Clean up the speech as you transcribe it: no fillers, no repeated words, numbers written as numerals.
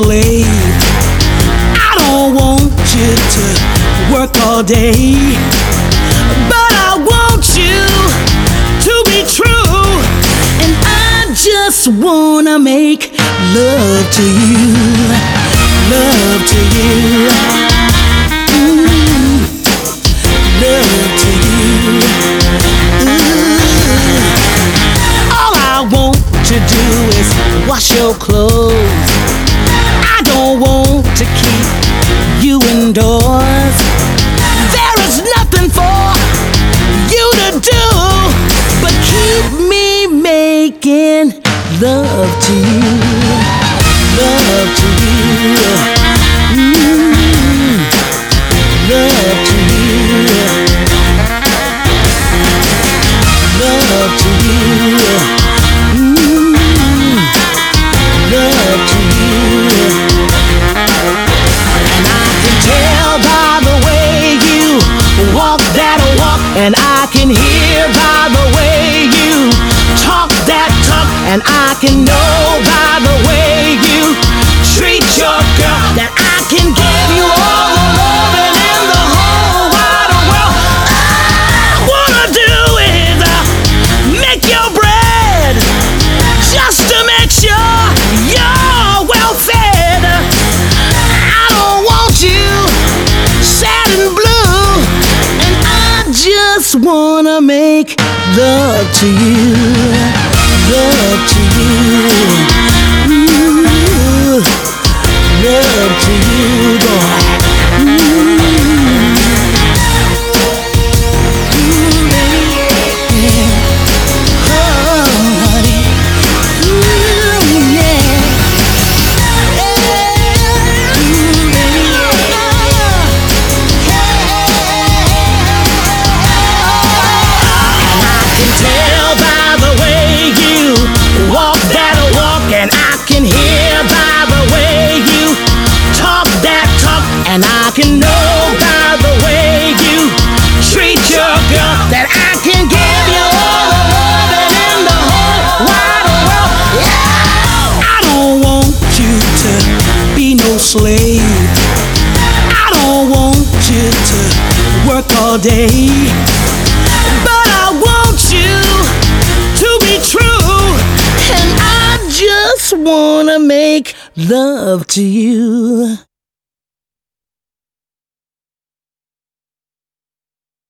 slave. I don't want you to work all day, but I want you to be true. And I just wanna make love to you, love to you, love to you. All I want to do is wash your clothes. I don't want to keep you indoors. There is nothing for you to do but keep me making love to you, love to you, love to you, love to you, love to you. And I can tell by the way you walk that walk, and I can hear by the way you talk that talk, and I can know by the way you treat your girl that I can give you all the loving in the whole wide world. All I wanna do is make your bread just to make sure you're well fed. I don't want you sad and blue, and I just wanna make love to you, love to you, love to you, boy. And I can know by the way you treat your girl that I can give you all the loving in the whole wide world. Yeah! I don't want you to be no slave. I don't want you to work all day, but I want you to be true. And I just wanna make love to you.